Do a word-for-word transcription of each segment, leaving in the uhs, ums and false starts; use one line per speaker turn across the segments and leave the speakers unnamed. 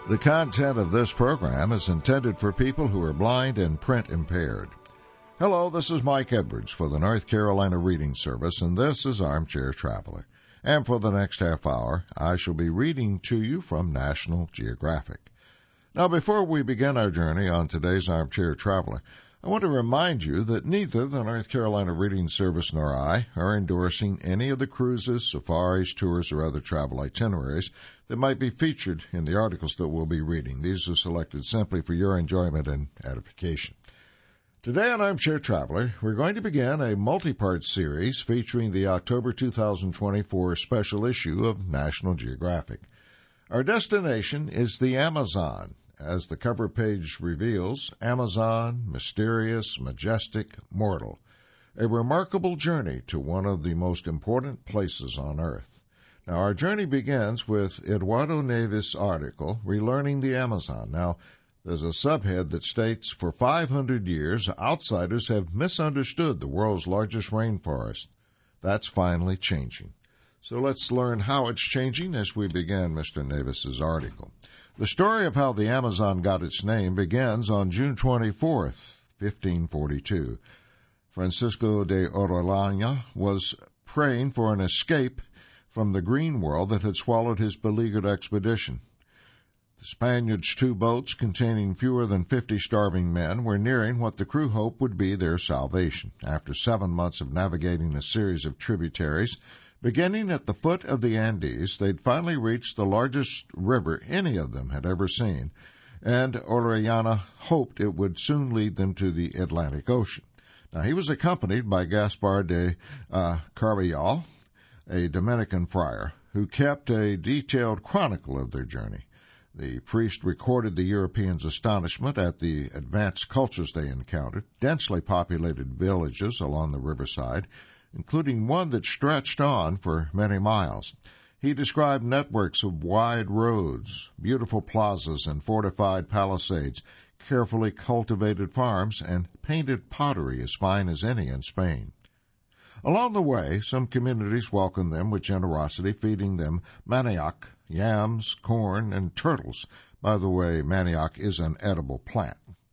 The content of this program is intended for people who are blind and print impaired. Hello, this is Mike Edwards for the North Carolina Reading Service, and this is Armchair Traveler. And for the next half hour, I shall be reading to you from National Geographic. Now, before we begin our journey on today's Armchair Traveler, I want to remind you that neither the North Carolina Reading Service nor I are endorsing any of the cruises, safaris, tours, or other travel itineraries that might be featured in the articles that we'll be reading. These are selected simply for your enjoyment and edification. Today on Armchair Traveler, we're going to begin a multi-part series featuring the October two thousand twenty-four special issue of National Geographic. Our destination is the Amazon. As the cover page reveals, Amazon, mysterious, majestic, mortal. A remarkable journey to one of the most important places on Earth. Now, our journey begins with Eduardo Neves' article, Relearning the Amazon. Now, there's a subhead that states, for five hundred years, outsiders have misunderstood the world's largest rainforest. That's finally changing. So let's learn how it's changing as we begin Mister Neves' article. The story of how the Amazon got its name begins on June twenty-fourth, fifteen forty-two. Francisco de Orellana was praying for an escape from the green world that had swallowed his beleaguered expedition. The Spaniards' two boats containing fewer than fifty starving men were nearing what the crew hoped would be their salvation. After seven months of navigating a series of tributaries, beginning at the foot of the Andes, they'd finally reached the largest river any of them had ever seen, and Orellana hoped it would soon lead them to the Atlantic Ocean. Now, he was accompanied by Gaspar de uh, Carvajal, a Dominican friar, who kept a detailed chronicle of their journey. The priest recorded the Europeans' astonishment at the advanced cultures they encountered, densely populated villages along the riverside, including one that stretched on for many miles. He described networks of wide roads, beautiful plazas and fortified palisades, carefully cultivated farms, and painted pottery as fine as any in Spain. Along the way, some communities welcomed them with generosity, feeding them manioc, yams, corn, and turtles. By the way, manioc is an edible plant.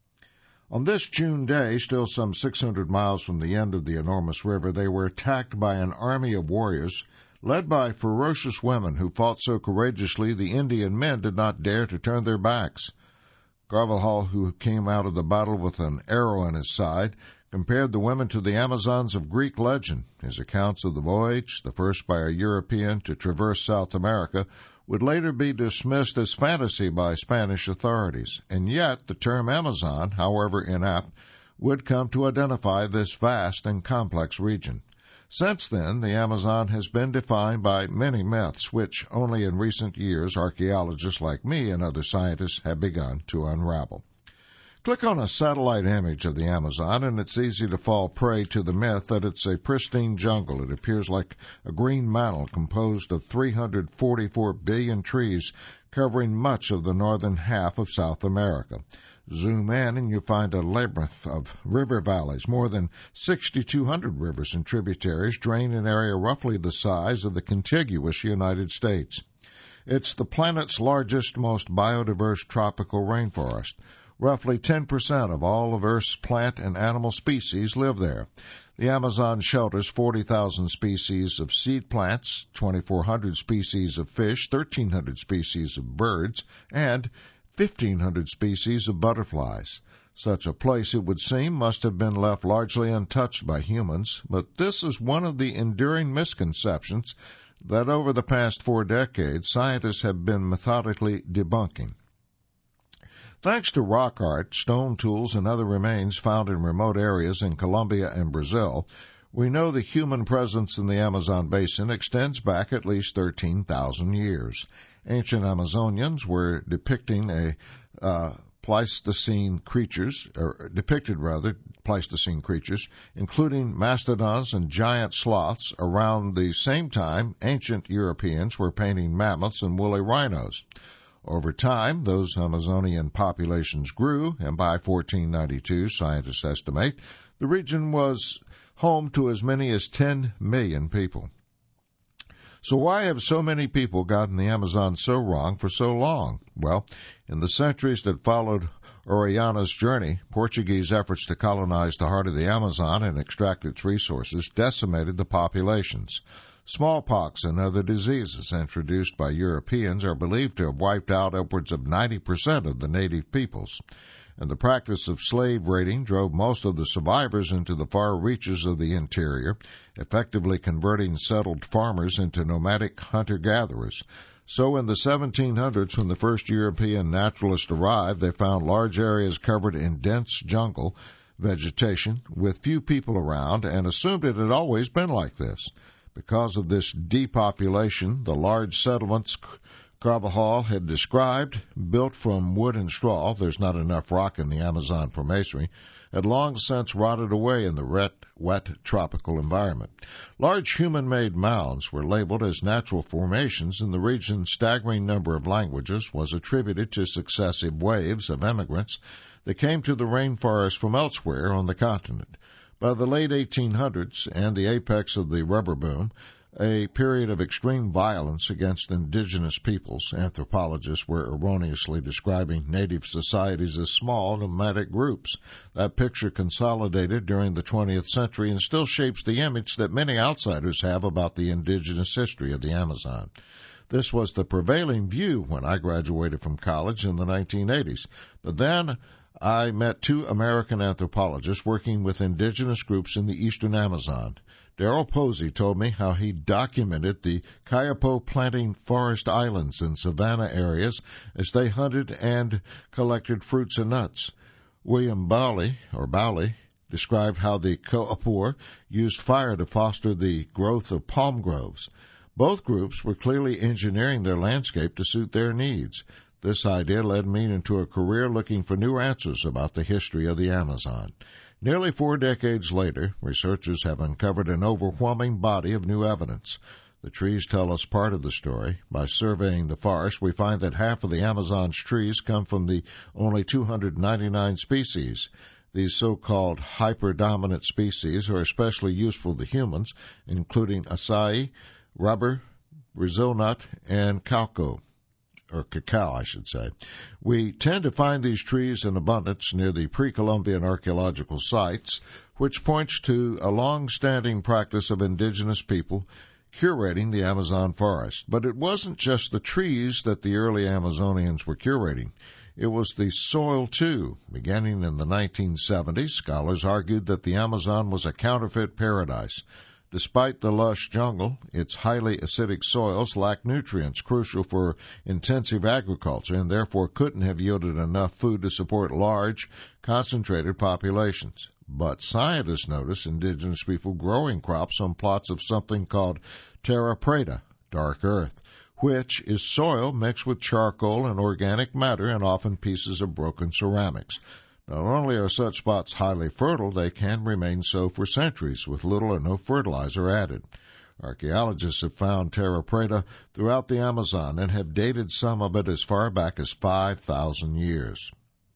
On this June day, still some six hundred miles from the end of the enormous river, they were attacked by an army of warriors led by ferocious women who fought so courageously the Indian men did not dare to turn their backs. Carvajal, who came out of the battle with an arrow in his side, compared the women to the Amazons of Greek legend. His accounts of the voyage, the first by a European to traverse South America, would later be dismissed as fantasy by Spanish authorities. And yet, the term Amazon, however inapt, would come to identify this vast and complex region. Since then, the Amazon has been defined by many myths, which only in recent years archaeologists like me and other scientists have begun to unravel. Click on a satellite image of the Amazon, and it's easy to fall prey to the myth that it's a pristine jungle. It appears like a green mantle composed of three hundred forty-four billion trees covering much of the northern half of South America. Zoom in and you find a labyrinth of river valleys. More than six thousand two hundred rivers and tributaries drain an area roughly the size of the contiguous United States. It's the planet's largest, most biodiverse tropical rainforest. Roughly ten percent of all of Earth's plant and animal species live there. The Amazon shelters forty thousand species of seed plants, twenty-four hundred species of fish, thirteen hundred species of birds, and fifteen hundred species of butterflies. Such a place, it would seem, must have been left largely untouched by humans, but this is one of the enduring misconceptions that over the past four decades scientists have been methodically debunking. Thanks to rock art, stone tools, and other remains found in remote areas in Colombia and Brazil, we know the human presence in the Amazon basin extends back at least thirteen thousand years. Ancient Amazonians were depicting a uh, Pleistocene creatures, or depicted rather, Pleistocene creatures, including mastodons and giant sloths. Around the same time, ancient Europeans were painting mammoths and woolly rhinos. Over time, those Amazonian populations grew, and by fourteen ninety-two, scientists estimate, the region was home to as many as ten million people. So why have so many people gotten the Amazon so wrong for so long? Well, in the centuries that followed Orellana's journey, Portuguese efforts to colonize the heart of the Amazon and extract its resources decimated the populations. Smallpox and other diseases introduced by Europeans are believed to have wiped out upwards of ninety percent of the native peoples. And the practice of slave raiding drove most of the survivors into the far reaches of the interior, effectively converting settled farmers into nomadic hunter-gatherers. So in the seventeen hundreds, when the first European naturalists arrived, they found large areas covered in dense jungle vegetation with few people around and assumed it had always been like this. Because of this depopulation, the large settlements Carvajal had described, built from wood and straw — there's not enough rock in the Amazon for masonry — had long since rotted away in the wet, wet tropical environment. Large human-made mounds were labeled as natural formations, and the region's staggering number of languages was attributed to successive waves of immigrants that came to the rainforest from elsewhere on the continent. By the late eighteen hundreds and the apex of the rubber boom, a period of extreme violence against indigenous peoples, anthropologists were erroneously describing native societies as small, nomadic groups. That picture consolidated during the twentieth century and still shapes the image that many outsiders have about the indigenous history of the Amazon. This was the prevailing view when I graduated from college in the nineteen eighties. But then I met two American anthropologists working with indigenous groups in the eastern Amazon. Darrell Posey told me how he documented the Kayapo planting forest islands in savanna areas as they hunted and collected fruits and nuts. William Bowley, or Bowley, described how the Kaapor used fire to foster the growth of palm groves. Both groups were clearly engineering their landscape to suit their needs. This idea led me into a career looking for new answers about the history of the Amazon. Nearly four decades later, researchers have uncovered an overwhelming body of new evidence. The trees tell us part of the story. By surveying the forest, we find that half of the Amazon's trees come from the only two hundred ninety-nine species. These so-called hyperdominant species are especially useful to humans, including acai, rubber, Brazil nut, and cacao. or cacao, I should say. We tend to find these trees in abundance near the pre-Columbian archaeological sites, which points to a long-standing practice of indigenous people curating the Amazon forest. But it wasn't just the trees that the early Amazonians were curating. It was the soil, too. Beginning in the nineteen seventies, scholars argued that the Amazon was a counterfeit paradise. Despite the lush jungle, its highly acidic soils lacked nutrients crucial for intensive agriculture and therefore couldn't have yielded enough food to support large, concentrated populations. But scientists noticed indigenous people growing crops on plots of something called terra preta, dark earth, which is soil mixed with charcoal and organic matter and often pieces of broken ceramics. Not only are such spots highly fertile, they can remain so for centuries with little or no fertilizer added. Archaeologists have found terra preta throughout the Amazon and have dated some of it as far back as five thousand years.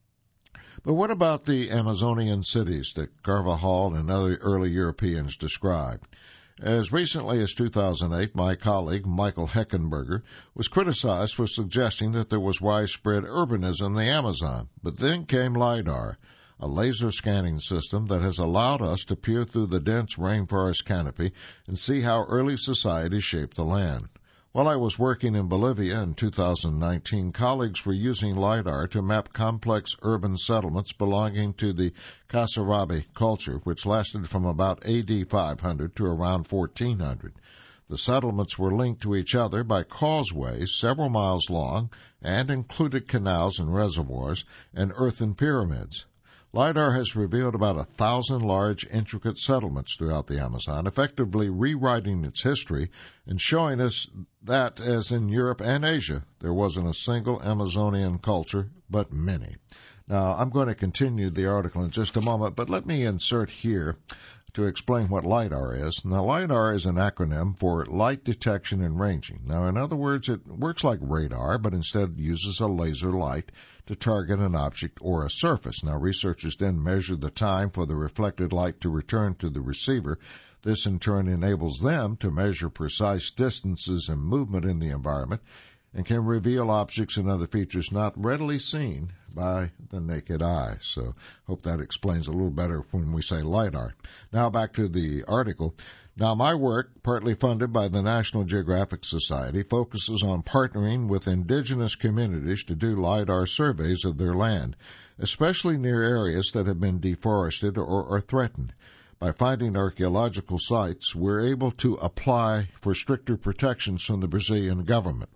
But what about the Amazonian cities that Carvajal and other early Europeans described? As recently as two thousand eight, my colleague Michael Heckenberger was criticized for suggesting that there was widespread urbanism in the Amazon. But then came LIDAR, a laser scanning system that has allowed us to peer through the dense rainforest canopy and see how early society shaped the land. While I was working in Bolivia in two thousand nineteen, colleagues were using LIDAR to map complex urban settlements belonging to the Kasarabi culture, which lasted from about A D five hundred to around fourteen hundred. The settlements were linked to each other by causeways several miles long and included canals and reservoirs and earthen pyramids. LIDAR has revealed about a thousand large, intricate settlements throughout the Amazon, effectively rewriting its history and showing us that, as in Europe and Asia, there wasn't a single Amazonian culture, but many. Now, I'm going to continue the article in just a moment, but let me insert here to explain what LIDAR is. Now, LIDAR is an acronym for Light Detection and Ranging. Now, in other words, it works like radar, but instead uses a laser light to target an object or a surface. Now, researchers then measure the time for the reflected light to return to the receiver. This, in turn, enables them to measure precise distances and movement in the environment and can reveal objects and other features not readily seen by the naked eye. So hope that explains a little better when we say LIDAR. Now back to the article. Now my work, partly funded by the National Geographic Society, focuses on partnering with indigenous communities to do LIDAR surveys of their land, especially near areas that have been deforested or are threatened. By finding archaeological sites, we're able to apply for stricter protections from the Brazilian government.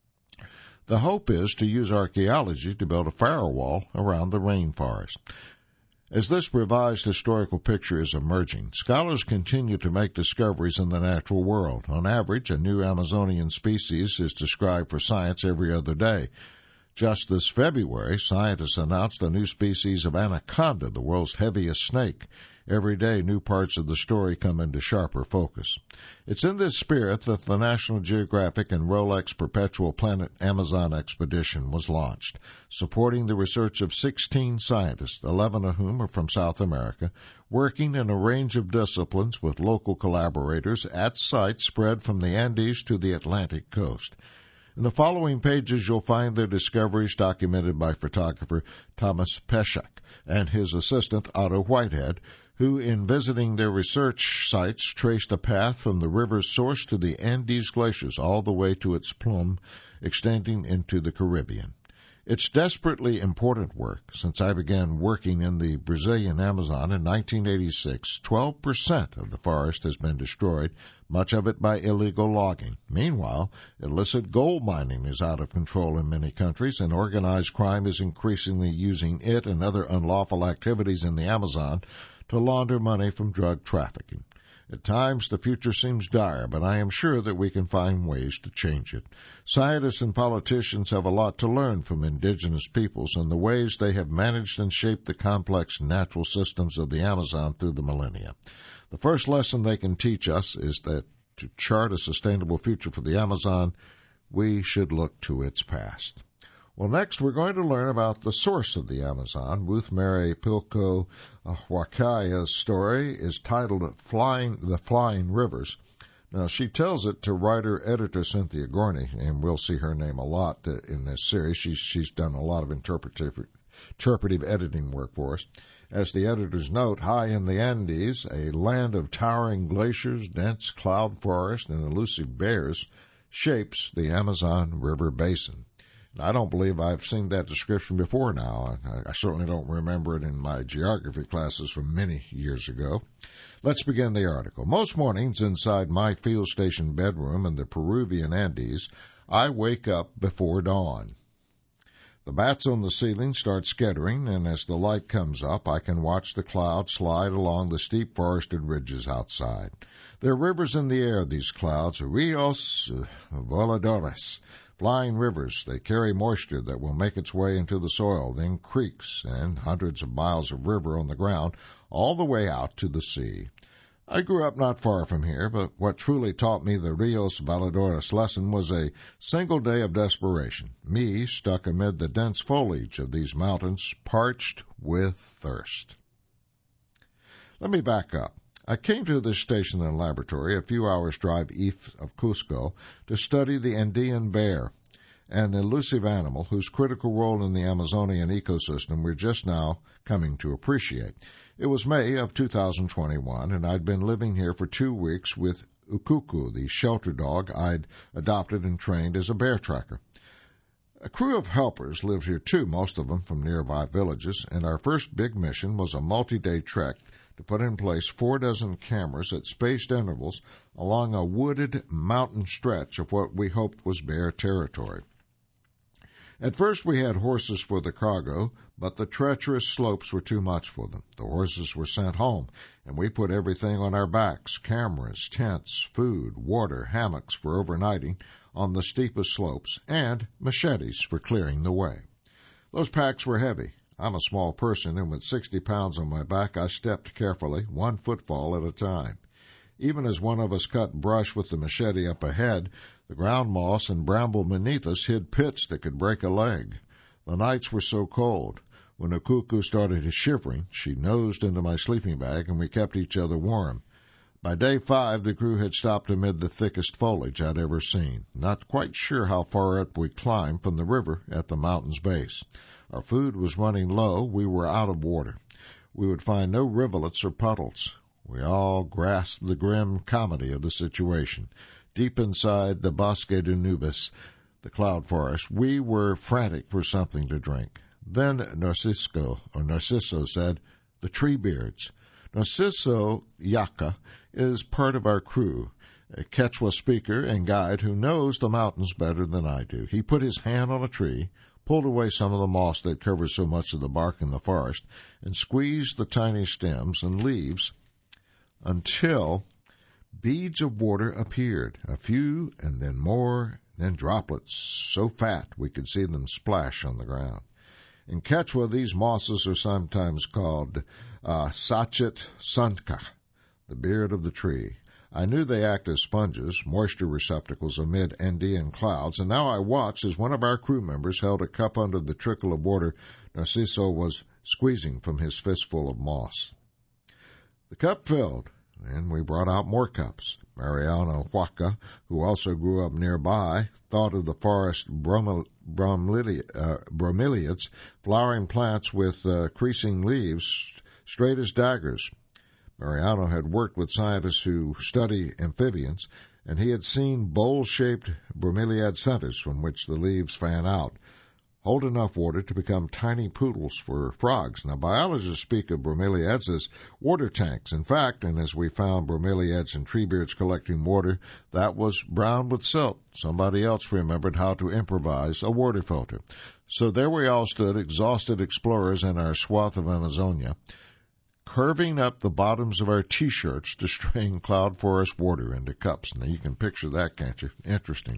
The hope is to use archaeology to build a firewall around the rainforest. As this revised historical picture is emerging, scholars continue to make discoveries in the natural world. On average, a new Amazonian species is described for science every other day. Just this February, scientists announced a new species of anaconda, the world's heaviest snake. Every day, new parts of the story come into sharper focus. It's in this spirit that the National Geographic and Rolex Perpetual Planet Amazon expedition was launched, supporting the research of sixteen scientists, eleven of whom are from South America, working in a range of disciplines with local collaborators at sites spread from the Andes to the Atlantic coast. In the following pages, you'll find their discoveries documented by photographer Thomas Peszek and his assistant Otto Whitehead, who, in visiting their research sites, traced a path from the river's source to the Andes glaciers all the way to its plume, extending into the Caribbean. It's desperately important work. Since I began working in the Brazilian Amazon in nineteen eighty-six, twelve percent of the forest has been destroyed, much of it by illegal logging. Meanwhile, illicit gold mining is out of control in many countries, and organized crime is increasingly using it and other unlawful activities in the Amazon to launder money from drug trafficking. At times, the future seems dire, but I am sure that we can find ways to change it. Scientists and politicians have a lot to learn from indigenous peoples and the ways they have managed and shaped the complex natural systems of the Amazon through the millennia. The first lesson they can teach us is that to chart a sustainable future for the Amazon, we should look to its past. Well, next we're going to learn about the source of the Amazon. Ruth Mary Pilko Wakaya's story is titled Flying the Flying Rivers. Now, she tells it to writer-editor Cynthia Gorney, and we'll see her name a lot in this series. She's, she's done a lot of interpretive, interpretive editing work for us. As the editors note, high in the Andes, a land of towering glaciers, dense cloud forest, and elusive bears shapes the Amazon River basin. I don't believe I've seen that description before now. I, I certainly don't remember it in my geography classes from many years ago. Let's begin the article. Most mornings inside my field station bedroom in the Peruvian Andes, I wake up before dawn. The bats on the ceiling start scattering, and as the light comes up, I can watch the clouds slide along the steep forested ridges outside. There are rivers in the air, these clouds, rios voladores. Flying rivers, they carry moisture that will make its way into the soil, then creeks and hundreds of miles of river on the ground, all the way out to the sea. I grew up not far from here, but what truly taught me the Rios Voladores lesson was a single day of desperation, me stuck amid the dense foliage of these mountains, parched with thirst. Let me back up. I came to this station and laboratory a few hours' drive east of Cusco to study the Andean bear, an elusive animal whose critical role in the Amazonian ecosystem we're just now coming to appreciate. It was May of two thousand twenty-one, and I'd been living here for two weeks with Ukuku, the shelter dog I'd adopted and trained as a bear tracker. A crew of helpers lived here too, most of them from nearby villages, and our first big mission was a multi-day trek to put in place four dozen cameras at spaced intervals along a wooded mountain stretch of what we hoped was bear territory. At first we had horses for the cargo, but the treacherous slopes were too much for them. The horses were sent home, and we put everything on our backs, cameras, tents, food, water, hammocks for overnighting on the steepest slopes, and machetes for clearing the way. Those packs were heavy. I'm a small person, and with sixty pounds on my back, I stepped carefully, one footfall at a time. Even as one of us cut brush with the machete up ahead, the ground moss and bramble beneath us hid pits that could break a leg. The nights were so cold. When Ukuku started shivering, she nosed into my sleeping bag, and we kept each other warm. By day five, the crew had stopped amid the thickest foliage I'd ever seen, not quite sure how far up we climbed from the river at the mountain's base. Our food was running low. We were out of water. We would find no rivulets or puddles. We all grasped the grim comedy of the situation. Deep inside the Bosque de Nubes, the cloud forest, we were frantic for something to drink. Then Narciso, or Narciso said, "The Treebeards." Narciso Yaka is part of our crew, a Quechua speaker and guide who knows the mountains better than I do. He put his hand on a tree, pulled away some of the moss that covers so much of the bark in the forest, and squeezed the tiny stems and leaves until beads of water appeared, a few and then more, then droplets, so fat we could see them splash on the ground. In Quechua, these mosses are sometimes called uh, sachet sanka, the beard of the tree. I knew they act as sponges, moisture receptacles amid Andean clouds, and now I watched as one of our crew members held a cup under the trickle of water Narciso was squeezing from his fistful of moss. The cup filled, and we brought out more cups. Mariano Huaca, who also grew up nearby, thought of the forest bromel- bromeli- uh, bromeliads, flowering plants with uh, creasing leaves, straight as daggers. Mariano had worked with scientists who study amphibians, and he had seen bowl-shaped bromeliad centers from which the leaves fan out, hold enough water to become tiny poodles for frogs. Now, biologists speak of bromeliads as water tanks. In fact, and as we found bromeliads and treebeards collecting water, that was brown with silt. Somebody else remembered how to improvise a water filter. So there we all stood, exhausted explorers in our swath of Amazonia, curving up the bottoms of our T-shirts to strain cloud forest water into cups. Now, you can picture that, can't you? Interesting.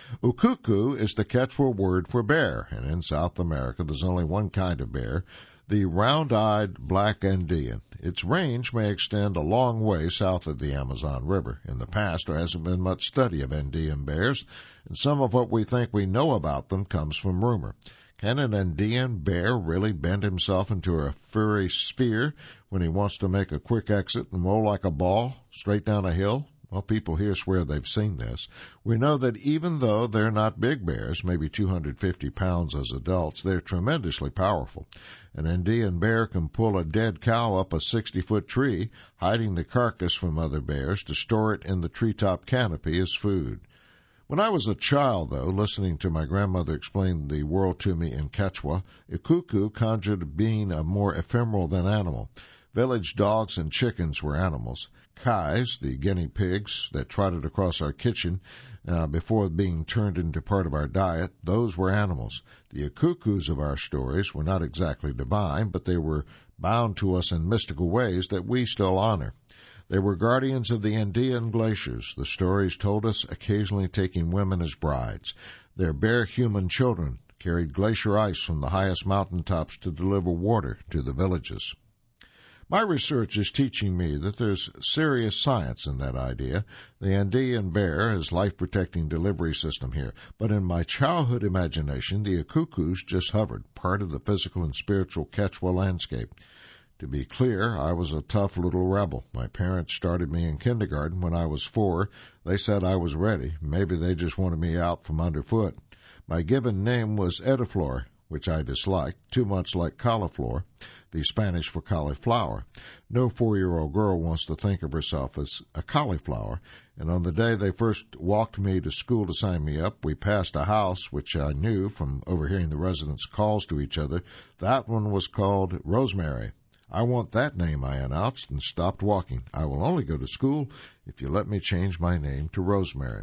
Ukuku is the Quechua word for bear, and in South America there's only one kind of bear, the round-eyed black Andean. Its range may extend a long way south of the Amazon River. In the past, there hasn't been much study of Andean bears, and some of what we think we know about them comes from rumor. Can an Andean bear really bend himself into a furry sphere when he wants to make a quick exit and roll like a ball straight down a hill? Well, people here swear they've seen this. We know that even though they're not big bears, maybe two hundred fifty pounds as adults, they're tremendously powerful. An Andean bear can pull a dead cow up a sixty-foot tree, hiding the carcass from other bears to store it in the treetop canopy as food. When I was a child, though, listening to my grandmother explain the world to me in Quechua, Ukuku conjured being a more ephemeral than animal. Village dogs and chickens were animals. Kais, the guinea pigs that trotted across our kitchen uh, before being turned into part of our diet, those were animals. The Ukukus of our stories were not exactly divine, but they were bound to us in mystical ways that we still honor. They were guardians of the Andean glaciers, the stories told us occasionally taking women as brides. Their bare human children carried glacier ice from the highest mountaintops to deliver water to the villages. My research is teaching me that there's serious science in that idea. The Andean bear has life-protecting delivery system here. But in my childhood imagination, the Ukukus just hovered, part of the physical and spiritual Quechua landscape. To be clear, I was a tough little rebel. My parents started me in kindergarten when I was four. They said I was ready. Maybe they just wanted me out from underfoot. My given name was Ediflor, which I disliked, too much like cauliflower, the Spanish for cauliflower. No four-year-old girl wants to think of herself as a cauliflower, and on the day they first walked me to school to sign me up, we passed a house, which I knew from overhearing the residents' calls to each other. That one was called Rosemary. I want that name, I announced, and stopped walking. I will only go to school if you let me change my name to Rosemary.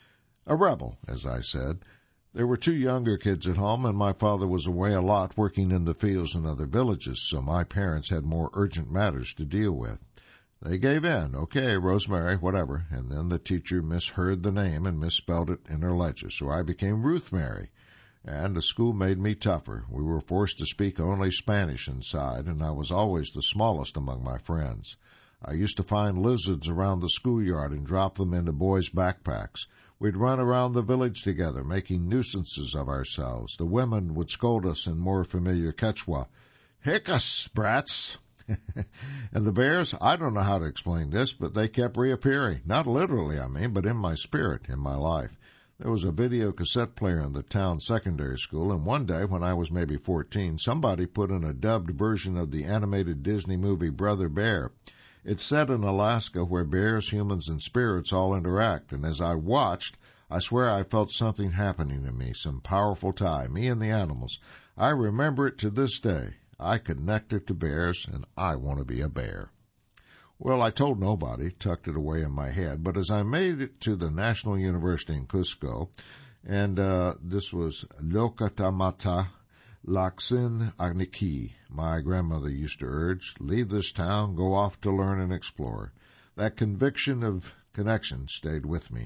A rebel, as I said. There were two younger kids at home, and my father was away a lot working in the fields in other villages, so my parents had more urgent matters to deal with. They gave in. Okay, Rosemary, whatever. And then the teacher misheard the name and misspelled it in her ledger, so I became Ruth Mary. and the school made me tougher. We were forced to speak only Spanish inside, and I was always the smallest among my friends. I used to find lizards around the schoolyard and drop them into boys' backpacks. We'd run around the village together, making nuisances of ourselves. The women would scold us in more familiar Quechua. "Hiccups, brats!" And the bears, I don't know how to explain this, but they kept reappearing. Not literally, I mean, but in my spirit, in my life. There was a video cassette player in the town secondary school, and one day when I was maybe fourteen, somebody put in a dubbed version of the animated Disney movie Brother Bear. It's set in Alaska where bears, humans, and spirits all interact, and as I watched, I swear I felt something happening to me, some powerful tie, me and the animals. I remember it to this day. I connected to bears, and I want to be a bear. Well, I told nobody, tucked it away in my head, but as I made it to the National University in Cusco, and uh, this was Locatamata Laksin Agniki, my grandmother used to urge, leave this town, go off to learn and explore. That conviction of connection stayed with me.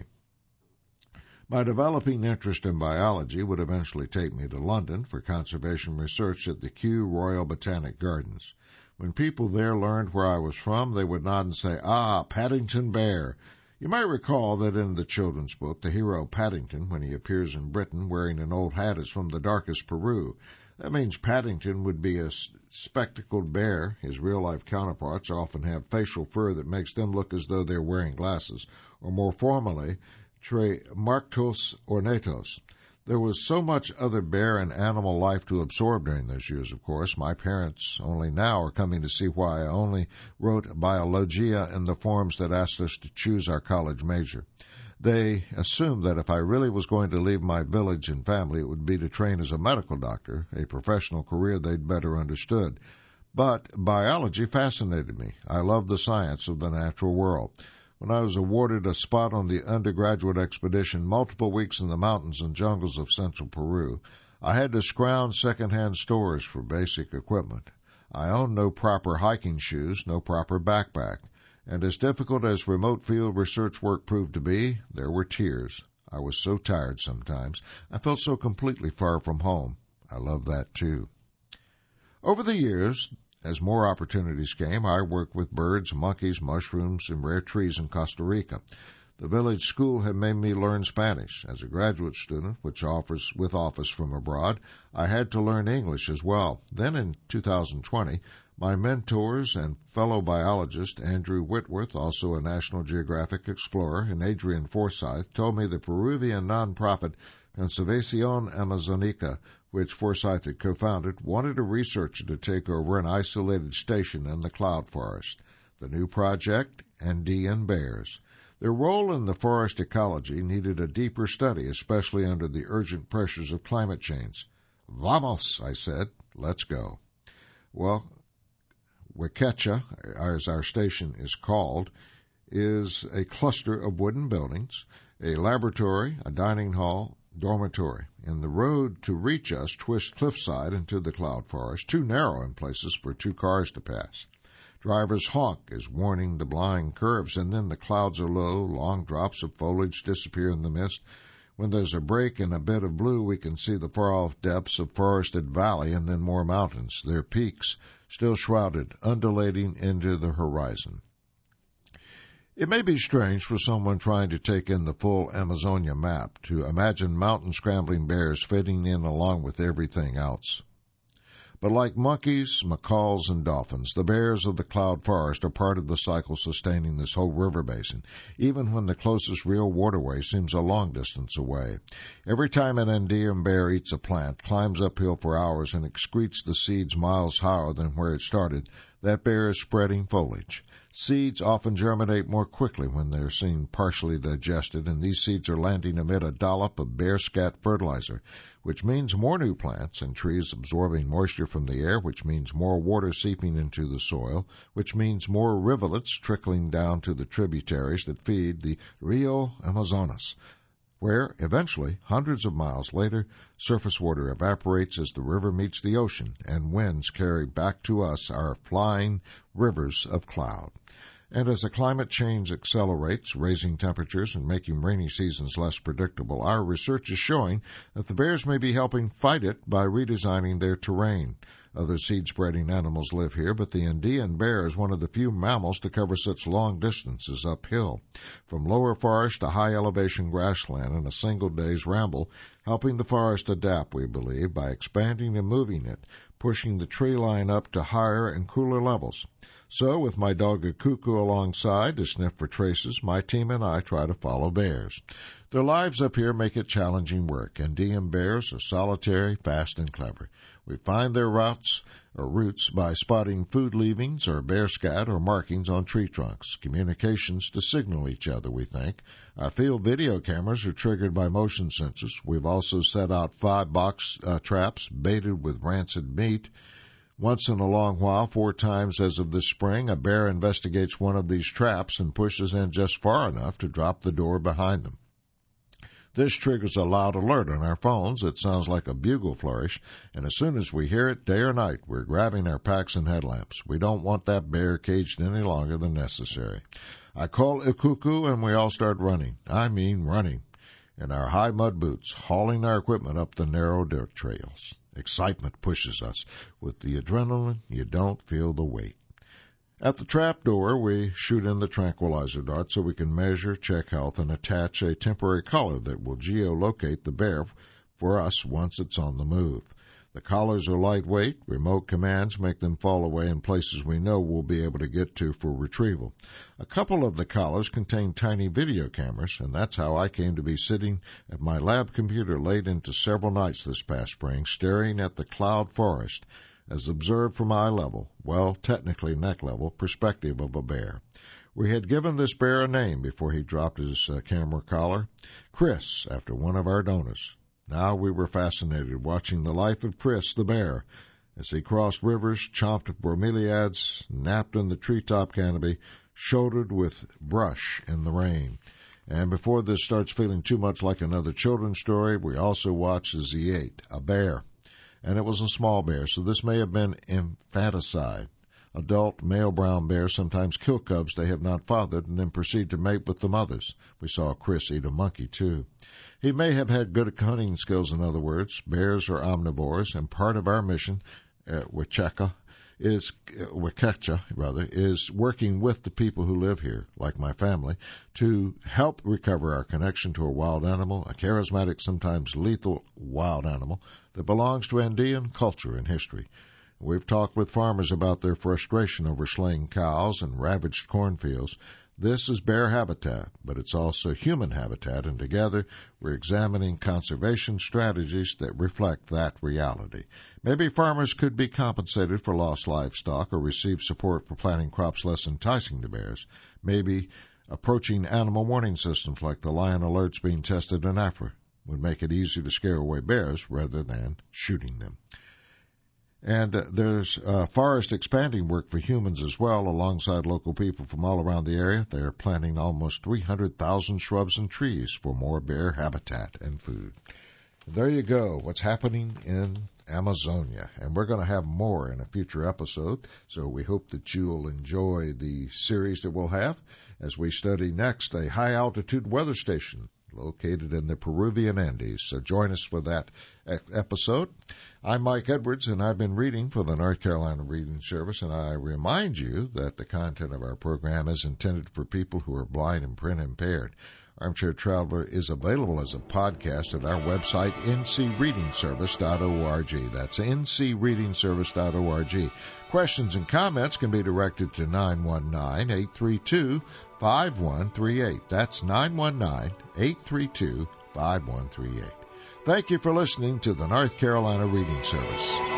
My developing interest in biology would eventually take me to London for conservation research at the Kew Royal Botanic Gardens. When people there learned where I was from, they would nod and say, "Ah, Paddington Bear." You might recall that in the children's book, the hero Paddington, when he appears in Britain wearing an old hat, is from the darkest Peru. That means Paddington would be a spectacled bear. His real-life counterparts often have facial fur that makes them look as though they're wearing glasses, or more formally, Tre Marctos Ornatos. There was so much other bear and animal life to absorb during those years, of course. My parents only now are coming to see why I only wrote biologia in the forms that asked us to choose our college major. They assumed that if I really was going to leave my village and family, it would be to train as a medical doctor, a professional career they'd better understood. But biology fascinated me. I loved the science of the natural world. When I was awarded a spot on the undergraduate expedition multiple weeks in the mountains and jungles of central Peru, I had to scrounge second-hand stores for basic equipment. I owned no proper hiking shoes, no proper backpack, and as difficult as remote field research work proved to be, there were tears. I was so tired sometimes. I felt so completely far from home. I loved that too. Over the years, as more opportunities came, I worked with birds, monkeys, mushrooms, and rare trees in Costa Rica. The village school had made me learn Spanish. As a graduate student, which offers with office from abroad, I had to learn English as well. Then in two thousand twenty, my mentors and fellow biologist Andrew Whitworth, also a National Geographic explorer, and Adrian Forsyth told me the Peruvian nonprofit Conservación Amazonica, which Forsyth had co-founded, wanted a researcher to take over an isolated station in the cloud forest. The new project, Andean Bears. Their role in the forest ecology needed a deeper study, especially under the urgent pressures of climate change. Vamos, I said. Let's go. Well, Huequecha, as our station is called, is a cluster of wooden buildings, a laboratory, a dining hall, dormitory. And the road to reach us twists cliffside into the cloud forest, too narrow in places for two cars to pass. Drivers honk as warning the blind curves, and then the clouds are low, long drops of foliage disappear in the mist. When there's a break in a bit of blue, we can see the far-off depths of forested valley and then more mountains, their peaks still shrouded, undulating into the horizon. It may be strange for someone trying to take in the full Amazonia map to imagine mountain-scrambling bears fitting in along with everything else. But like monkeys, macaws, and dolphins, the bears of the cloud forest are part of the cycle sustaining this whole river basin, even when the closest real waterway seems a long distance away. Every time an Andean bear eats a plant, climbs uphill for hours, and excretes the seeds miles higher than where it started, that bear is spreading foliage. Seeds often germinate more quickly when they're seen partially digested, and these seeds are landing amid a dollop of bear scat fertilizer, which means more new plants and trees absorbing moisture from the air, which means more water seeping into the soil, which means more rivulets trickling down to the tributaries that feed the Rio Amazonas, where, eventually, hundreds of miles later, surface water evaporates as the river meets the ocean, and winds carry back to us our flying rivers of cloud. And as the climate change accelerates, raising temperatures and making rainy seasons less predictable, our research is showing that the bears may be helping fight it by redesigning their terrain. Other seed-spreading animals live here, but the Andean bear is one of the few mammals to cover such long distances uphill, from lower forest to high-elevation grassland in a single day's ramble, helping the forest adapt, we believe, by expanding and moving it, pushing the tree line up to higher and cooler levels. So, with my dog Cuckoo alongside to sniff for traces, my team and I try to follow bears. Their lives up here make it challenging work. Andean bears are solitary, fast, and clever. We find their routes or routes by spotting food leavings or bear scat or markings on tree trunks. Communications to signal each other, we think. Our field video cameras are triggered by motion sensors. We've also set out five box uh, traps baited with rancid meat. Once in a long while, four times as of this spring, a bear investigates one of these traps and pushes in just far enough to drop the door behind them. This triggers a loud alert on our phones that sounds like a bugle flourish, and as soon as we hear it, day or night, we're grabbing our packs and headlamps. We don't want that bear caged any longer than necessary. I call Ikuku, and we all start running. I mean running. In our high mud boots, hauling our equipment up the narrow dirt trails. Excitement pushes us. With the adrenaline, you don't feel the weight. At the trap door, we shoot in the tranquilizer dart so we can measure, check health, and attach a temporary collar that will geolocate the bear for us once it's on the move. The collars are lightweight. Remote commands make them fall away in places we know we'll be able to get to for retrieval. A couple of the collars contain tiny video cameras, and that's how I came to be sitting at my lab computer late into several nights this past spring, staring at the cloud forest as observed from eye level, well, technically neck level, perspective of a bear. We had given this bear a name before he dropped his uh, camera collar, Chris, after one of our donors. Now we were fascinated watching the life of Chris the bear as he crossed rivers, chomped bromeliads, napped in the treetop canopy, shouldered with brush in the rain. And before this starts feeling too much like another children's story, we also watched as he ate a bear. And it was a small bear, so this may have been infanticide. Adult male brown bears sometimes kill cubs they have not fathered and then proceed to mate with the mothers. We saw Chris eat a monkey, too. He may have had good hunting skills, in other words. Bears are omnivores, and part of our mission, uh, Wecheka, is, uh, Wekecha, rather, is working with the people who live here, like my family, to help recover our connection to a wild animal, a charismatic, sometimes lethal wild animal that belongs to Andean culture and history. We've talked with farmers about their frustration over slaying cows and ravaged cornfields. This is bear habitat, but it's also human habitat, and together we're examining conservation strategies that reflect that reality. Maybe farmers could be compensated for lost livestock or receive support for planting crops less enticing to bears. Maybe approaching animal warning systems like the Lion Alerts being tested in Africa would make it easier to scare away bears rather than shooting them. And uh, there's uh, forest expanding work for humans as well, alongside local people from all around the area. They're planting almost three hundred thousand shrubs and trees for more bear habitat and food. There you go, what's happening in Amazonia. And we're going to have more in a future episode, so we hope that you'll enjoy the series that we'll have as we study next a high-altitude weather station located in the Peruvian Andes. So join us for that episode. I'm Mike Edwards, and I've been reading for the North Carolina Reading Service, and I remind you that the content of our program is intended for people who are blind and print impaired. Armchair Traveler is available as a podcast at our website, n c reading service dot org. That's n c reading service dot org. Questions and comments can be directed to nine one nine, eight three two, five one three eight. That's nine one nine, eight three two, five one three eight. Thank you for listening to the North Carolina Reading Service.